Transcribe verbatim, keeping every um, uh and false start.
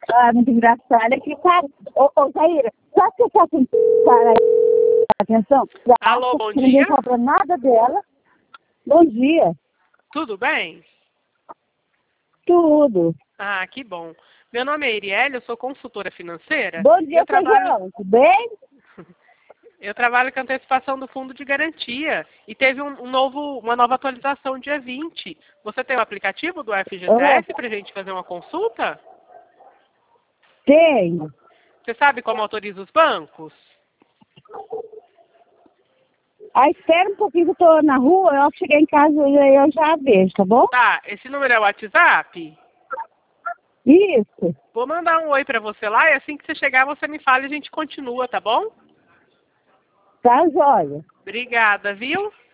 Ah, muito engraçado. É que, cara, ô, ô Zaira, só que você tá com cara aí, atenção, já Alô, acha bom que ninguém dia. cobra nada dela. Bom dia. Tudo bem? Tudo. Ah, que bom. Meu nome é Iriele, eu sou consultora financeira. Bom Eu dia, trabalho, feijão. Tudo bem? eu trabalho com antecipação do fundo de garantia e teve um, um novo, uma nova atualização dia vinte. Você tem o aplicativo do Ah, F G C S para a gente fazer uma consulta? tenho. Você sabe como autoriza os bancos? Ah, espera um pouquinho que eu tô na rua, eu cheguei em casa e aí eu já vejo, tá bom? Tá, esse número é o WhatsApp? Isso. Vou mandar um oi para você lá e assim que você chegar você me fala e a gente continua, tá bom? Tá, joia. Obrigada, viu?